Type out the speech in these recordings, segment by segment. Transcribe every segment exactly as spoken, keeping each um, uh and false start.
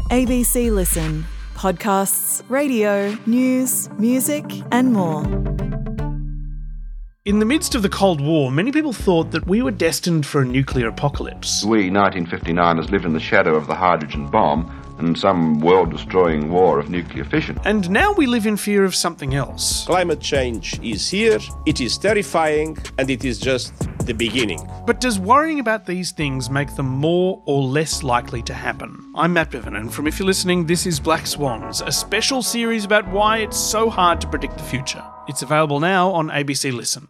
A B C Listen. Podcasts, radio, news, music and more. In the midst of the Cold War, many people thought that we were destined for a nuclear apocalypse. We, nineteen fifty-niners, lived in the shadow of the hydrogen bomb and some world-destroying war of nuclear fission. And now we live in fear of something else. Climate change is here, it is terrifying, and it is just the beginning. But does worrying about these things make them more or less likely to happen? I'm Matt Bevan, and from If You're Listening, this is Black Swans, a special series about why it's so hard to predict the future. It's available now on A B C Listen.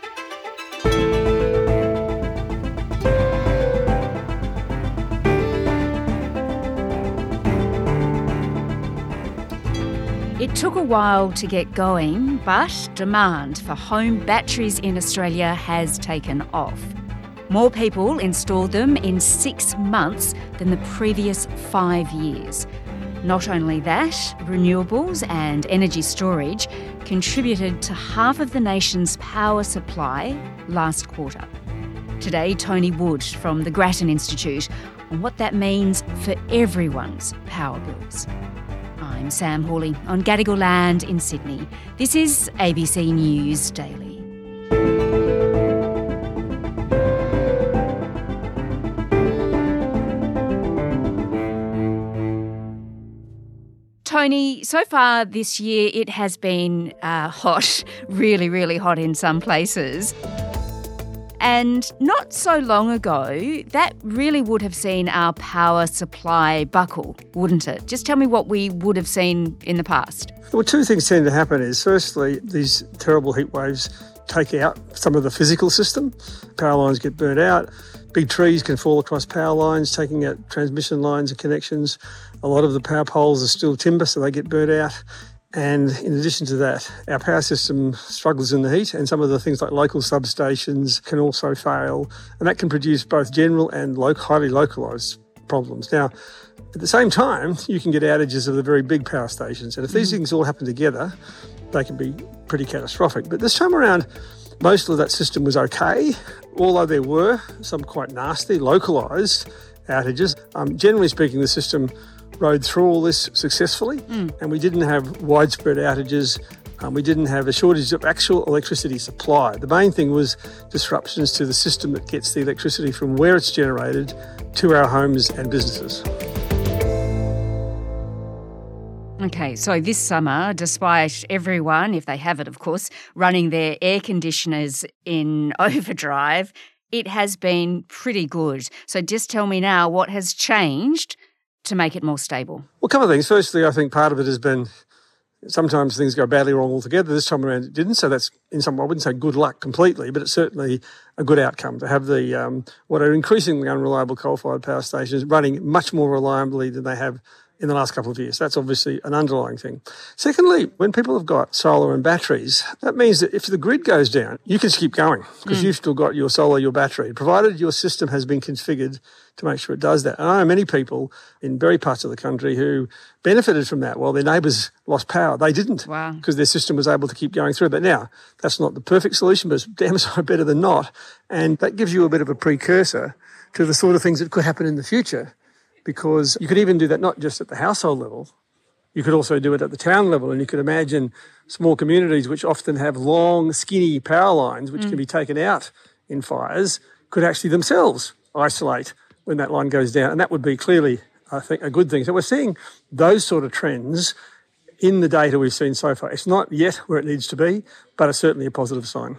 It took a while to get going, but demand for home batteries in Australia has taken off. More people installed them in six months than the previous five years. Not only that, renewables and energy storage contributed to half of the nation's power supply last quarter. Today, Tony Wood from the Grattan Institute on what that means for everyone's power bills. I'm Sam Hawley on Gadigal land in Sydney. This is A B C News Daily. Tony, so far this year it has been uh, hot, really, really hot in some places. And not so long ago, that really would have seen our power supply buckle, wouldn't it? Just tell me what we would have seen in the past. Well, two things tend to happen is, firstly, these terrible heat waves take out some of the physical system. Power lines get burnt out. Big trees can fall across power lines, taking out transmission lines and connections. A lot of the power poles are still timber, so they get burnt out. And in addition to that, our power system struggles in the heat, and some of the things like local substations can also fail, and that can produce both general and lo- highly localised problems. Now, at the same time, you can get outages of the very big power stations, and if these mm. things all happen together, they can be pretty catastrophic. But this time around, most of that system was okay, although there were some quite nasty, localised outages. Um, generally speaking, the system rode through all this successfully, mm. and we didn't have widespread outages. Um, we didn't have a shortage of actual electricity supply. The main thing was disruptions to the system that gets the electricity from where it's generated to our homes and businesses. Okay, so this summer, despite everyone, if they have it of course, running their air conditioners in overdrive, it has been pretty good. So just tell me now, what has changed to make it more stable? Well, a couple of things. Firstly, I think part of it has been sometimes things go badly wrong altogether. This time around it didn't, so that's in some, I wouldn't say good luck completely, but it's certainly a good outcome to have the um, what are increasingly unreliable coal-fired power stations running much more reliably than they have in the last couple of years. That's obviously an underlying thing. Secondly, when people have got solar and batteries, that means that if the grid goes down, you can just keep going because mm. you've still got your solar, your battery, provided your system has been configured to make sure it does that. And I know many people in very parts of the country who benefited from that while their neighbours lost power. They didn't wow. because their system was able to keep going through. But now, that's not the perfect solution, but it's damn sight better than not. And that gives you a bit of a precursor to the sort of things that could happen in the future, because you could even do that not just at the household level, you could also do it at the town level, and you could imagine small communities which often have long, skinny power lines which mm. can be taken out in fires, could actually themselves isolate when that line goes down, and that would be clearly, I think, a good thing. So we're seeing those sort of trends in the data we've seen so far. It's not yet where it needs to be, but it's certainly a positive sign.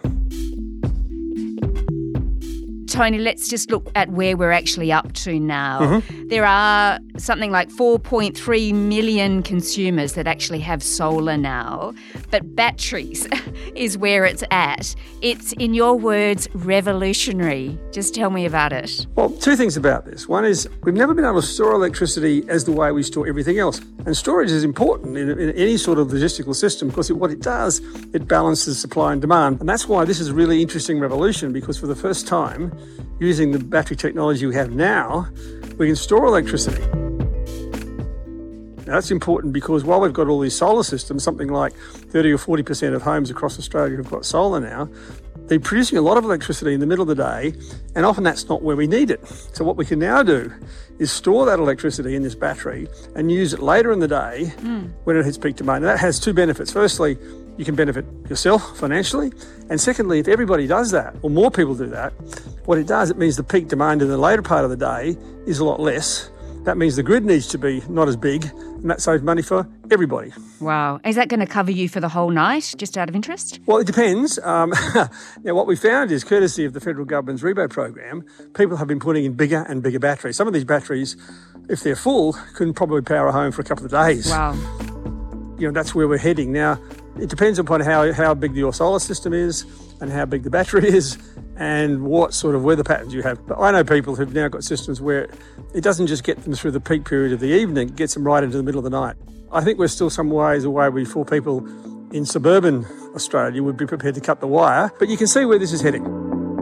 Tony, let's just look at where we're actually up to now. Mm-hmm. There are something like four point three million consumers that actually have solar now, but batteries is where it's at. It's, in your words, revolutionary. Just tell me about it. Well, two things about this. One is we've never been able to store electricity as the way we store everything else. And storage is important in, in any sort of logistical system because it, what it does, it balances supply and demand. And that's why this is a really interesting revolution, because for the first time, using the battery technology we have now, we can store electricity. Now, that's important because while we've got all these solar systems, something like thirty or forty percent of homes across Australia have got solar now, they're producing a lot of electricity in the middle of the day, and often that's not where we need it. So what we can now do is store that electricity in this battery and use it later in the day mm. when it hits peak demand. And that has two benefits. Firstly, you can benefit yourself financially. And secondly, if everybody does that, or more people do that, what it does, it means the peak demand in the later part of the day is a lot less. That means the grid needs to be not as big, and that saves money for everybody. Wow. Is that going to cover you for the whole night, just out of interest? Well, it depends. Um, now, what we found is, courtesy of the federal government's rebate program, people have been putting in bigger and bigger batteries. Some of these batteries, if they're full, can probably power a home for a couple of days. Wow. You know, that's where we're heading. Now, it depends upon how, how big your solar system is and how big the battery is and what sort of weather patterns you have. But I know people who've now got systems where it doesn't just get them through the peak period of the evening, it gets them right into the middle of the night. I think we're still some ways away before people in suburban Australia would be prepared to cut the wire, but you can see where this is heading.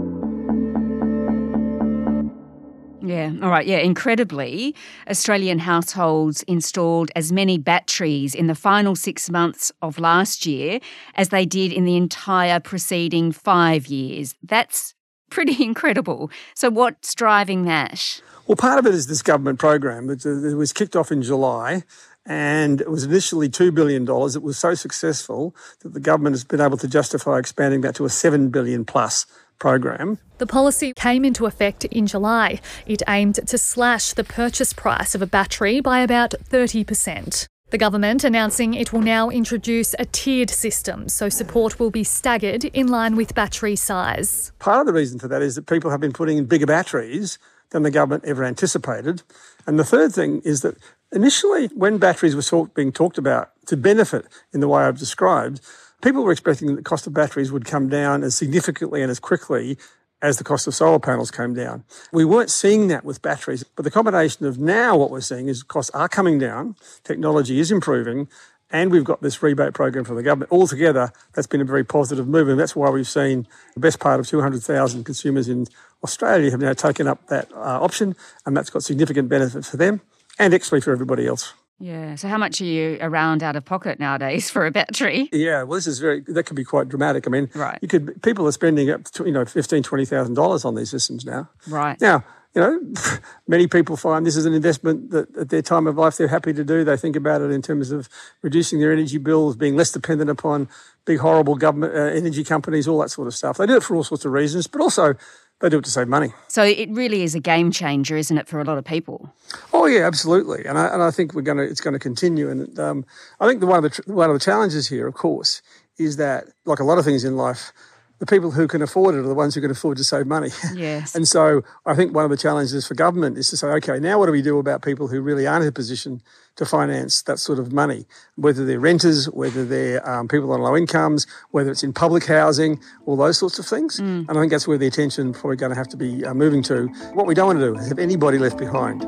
Yeah, all right, yeah, incredibly, Australian households installed as many batteries in the final six months of last year as they did in the entire preceding five years. That's pretty incredible. So what's driving that? Well, part of it is this government program that was kicked off in July, and it was initially two billion dollars. It was so successful that the government has been able to justify expanding that to a seven billion dollars plus program. The policy came into effect in July. It aimed to slash the purchase price of a battery by about thirty percent. The government announcing it will now introduce a tiered system, so support will be staggered in line with battery size. Part of the reason for that is that people have been putting in bigger batteries than the government ever anticipated. And the third thing is that initially, when batteries were being talked about to benefit in the way I've described, people were expecting that the cost of batteries would come down as significantly and as quickly as the cost of solar panels came down. We weren't seeing that with batteries, but the combination of now what we're seeing is costs are coming down, technology is improving, and we've got this rebate program from the government. Altogether, that's been a very positive move, and that's why we've seen the best part of two hundred thousand consumers in Australia have now taken up that uh, option, and that's got significant benefits for them and actually for everybody else. Yeah. So how much are you around out of pocket nowadays for a battery? Yeah. Well, this is very, that can be quite dramatic. I mean, right. you could, people are spending up to, you know, fifteen thousand dollars, twenty thousand dollars on these systems now. Right. Now, you know, many people find this is an investment that at their time of life they're happy to do. They think about it in terms of reducing their energy bills, being less dependent upon big, horrible government uh, energy companies, all that sort of stuff. They do it for all sorts of reasons, but also they do it to save money. So it really is a game changer, isn't it, for a lot of people? Oh yeah, absolutely. And I and I think we're going to it's going to continue. And um, I think the one of the one of the challenges here, of course, is that like a lot of things in life, the people who can afford it are the ones who can afford to save money. Yes. And so I think one of the challenges for government is to say, okay, now what do we do about people who really aren't in a position to finance that sort of money, whether they're renters, whether they're um, people on low incomes, whether it's in public housing, all those sorts of things. Mm. And I think that's where the attention probably going to have to be uh, moving to. What we don't want to do is have anybody left behind.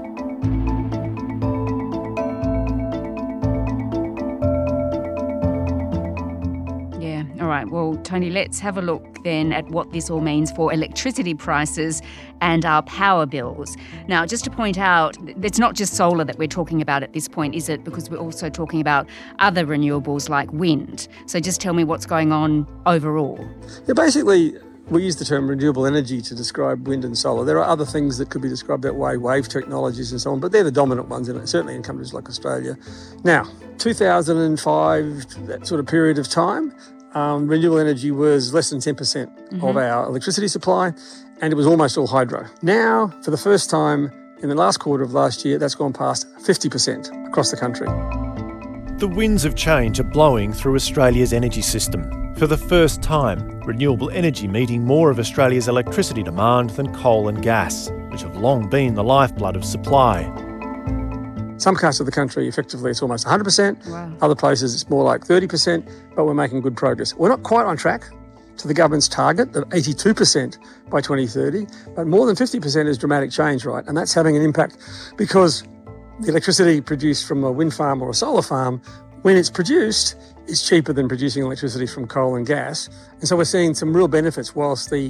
All right, well, Tony, let's have a look then at what this all means for electricity prices and our power bills. Now, just to point out, it's not just solar that we're talking about at this point, is it? Because we're also talking about other renewables like wind. So just tell me what's going on overall. Yeah, basically, we use the term renewable energy to describe wind and solar. There are other things that could be described that way, wave technologies and so on, but they're the dominant ones, in it, certainly in countries like Australia. Now, two thousand five, that sort of period of time, Um, renewable energy was less than ten percent mm-hmm. of our electricity supply, and it was almost all hydro. Now, for the first time in the last quarter of last year, that's gone past fifty percent across the country. The winds of change are blowing through Australia's energy system. For the first time, renewable energy meeting more of Australia's electricity demand than coal and gas, which have long been the lifeblood of supply. Some parts of the country, effectively, it's almost one hundred percent. Wow. Other places, it's more like thirty percent, but we're making good progress. We're not quite on track to the government's target of eighty-two percent by twenty thirty, but more than fifty percent is dramatic change, right? And that's having an impact because the electricity produced from a wind farm or a solar farm, when it's produced, is cheaper than producing electricity from coal and gas. And so we're seeing some real benefits whilst the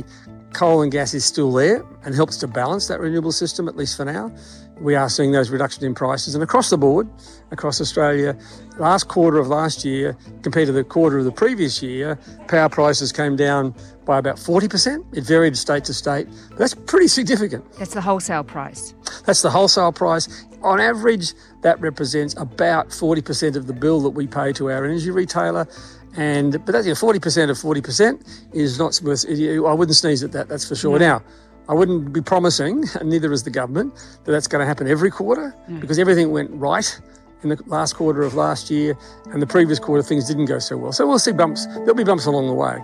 Coal and gas is still there and helps to balance that renewable system, at least for now. We are seeing those reductions in prices. And across the board, across Australia, last quarter of last year compared to the quarter of the previous year, power prices came down by about forty percent. It varied state to state, but that's pretty significant. That's the wholesale price. That's the wholesale price. On average, that represents about forty percent of the bill that we pay to our energy retailer. And but that's, you know, forty percent of forty percent is not worth, I wouldn't sneeze at that, that's for sure. No. Now, I wouldn't be promising, and neither is the government, that that's going to happen every quarter, no. because everything went right in the last quarter of last year, and the previous quarter things didn't go so well. So we'll see bumps. There'll be bumps along the way.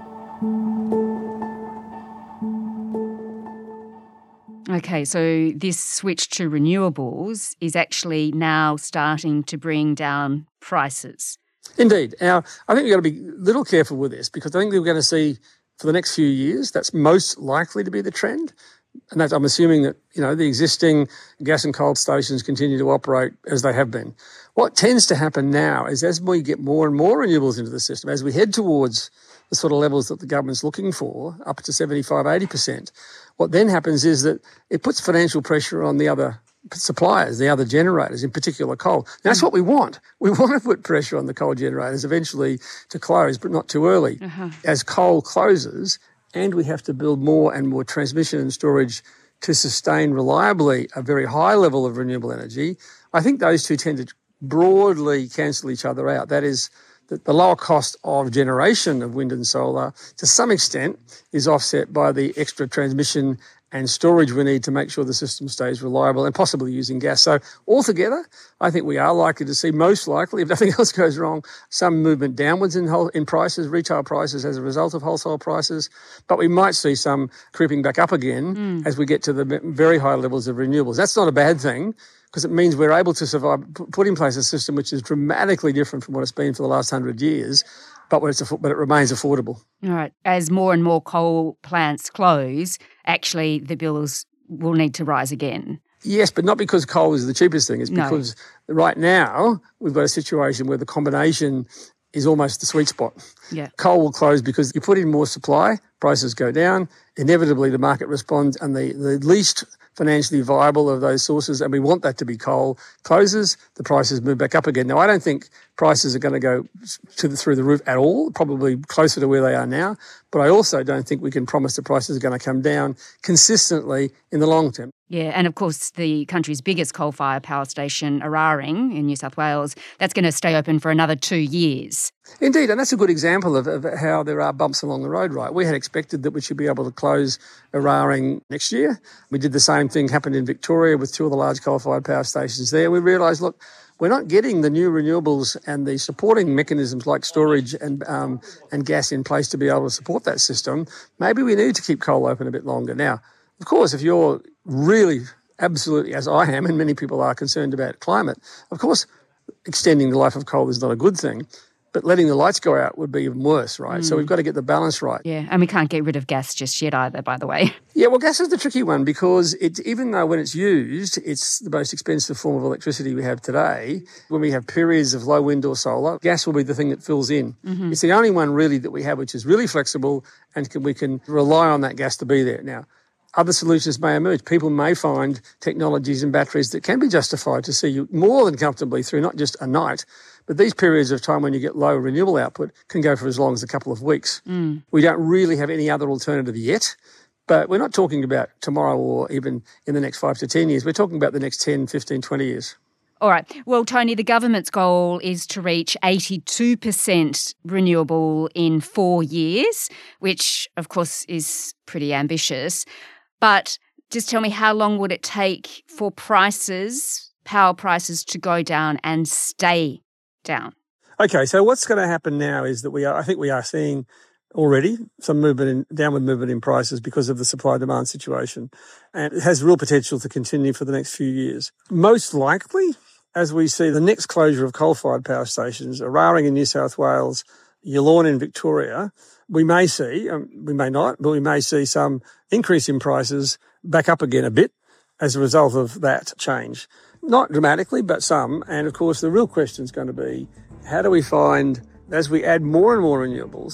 Okay, so this switch to renewables is actually now starting to bring down prices. Indeed. Now, I think we've got to be a little careful with this, because I think we're going to see for the next few years, that's most likely to be the trend. And that's, I'm assuming that, you know, the existing gas and coal stations continue to operate as they have been. What tends to happen now is as we get more and more renewables into the system, as we head towards the sort of levels that the government's looking for, up to seventy-five, eighty percent, what then happens is that it puts financial pressure on the other suppliers, the other generators, in particular coal. Now, that's what we want. We want to put pressure on the coal generators eventually to close, but not too early. Uh-huh. As coal closes, and we have to build more and more transmission and storage to sustain reliably a very high level of renewable energy, I think those two tend to broadly cancel each other out. That is, that the lower cost of generation of wind and solar, to some extent, is offset by the extra transmission and storage we need to make sure the system stays reliable, and possibly using gas. So altogether, I think we are likely to see, most likely, if nothing else goes wrong, some movement downwards in whole, in prices, retail prices, as a result of wholesale prices. But we might see some creeping back up again mm. as we get to the very high levels of renewables. That's not a bad thing, because it means we're able to survive, put in place a system which is dramatically different from what it's been for the last hundred years, but when it's but it remains affordable. All right. As more and more coal plants close, actually the bills will need to rise again. Yes, but not because coal is the cheapest thing. It's no. because right now we've got a situation where the combination is almost the sweet spot. Yeah. Coal will close because you put in more supply, prices go down, inevitably the market responds, and the, the least financially viable of those sources, and we want that to be coal, closes, the prices move back up again. Now, I don't think prices are going to go to the, through the roof at all, probably closer to where they are now, but I also don't think we can promise the prices are going to come down consistently in the long term. Yeah, and of course the country's biggest coal-fired power station, Eraring in New South Wales, that's going to stay open for another two years. Indeed, and that's a good example of, of how there are bumps along the road, right? We had expected that we should be able to close Eraring next year. We did the same thing, happened in Victoria with two of the large coal-fired power stations there. We realised, look, we're not getting the new renewables and the supporting mechanisms like storage and um, and gas in place to be able to support that system. Maybe we need to keep coal open a bit longer. Now, of course, if you're really absolutely, as I am, and many people are concerned about climate, of course, extending the life of coal is not a good thing. But letting the lights go out would be even worse, right? Mm. So we've got to get the balance right. Yeah, and we can't get rid of gas just yet either, by the way. Yeah, well, gas is the tricky one because it, even though when it's used, it's the most expensive form of electricity we have today, when we have periods of low wind or solar, gas will be the thing that fills in. Mm-hmm. It's the only one really that we have which is really flexible and can, we can rely on that gas to be there. Now, other solutions may emerge. People may find technologies and batteries that can be justified to see you more than comfortably through not just a night, but these periods of time when you get low renewable output can go for as long as a couple of weeks. Mm. We don't really have any other alternative yet, but we're not talking about tomorrow or even in the next five to ten years. We're talking about the next ten, fifteen, twenty years. All right. Well, Tony, the government's goal is to reach eighty-two percent renewable in four years, which, of course, is pretty ambitious. But just tell me, how long would it take for prices, power prices, to go down and stay down? Okay, so what's going to happen now is that we are, I think we are seeing already some movement in, downward movement in prices because of the supply-demand situation, and it has real potential to continue for the next few years. Most likely, as we see the next closure of coal-fired power stations, Eraring in New South Wales, Yallourn in Victoria, we may see, um, we may not, but we may see some increase in prices back up again a bit as a result of that change. Not dramatically, but some. And of course, the real question is going to be, how do we find, as we add more and more renewables,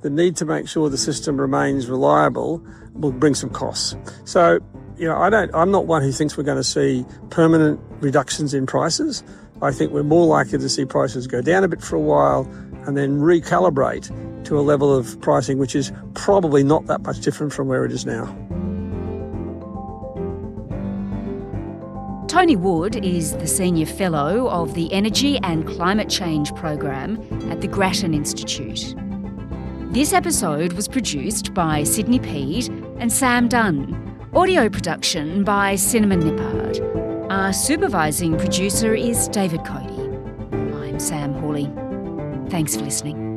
the need to make sure the system remains reliable will bring some costs. So, you know, I don't, I'm not one who thinks we're going to see permanent reductions in prices. I think we're more likely to see prices go down a bit for a while and then recalibrate to a level of pricing which is probably not that much different from where it is now. Tony Wood is the Senior Fellow of the Energy and Climate Change Program at the Grattan Institute. This episode was produced by Sydney Peed and Sam Dunn. Audio production by Cinnamon Nippard. Our supervising producer is David Cody. I'm Sam Hawley. Thanks for listening.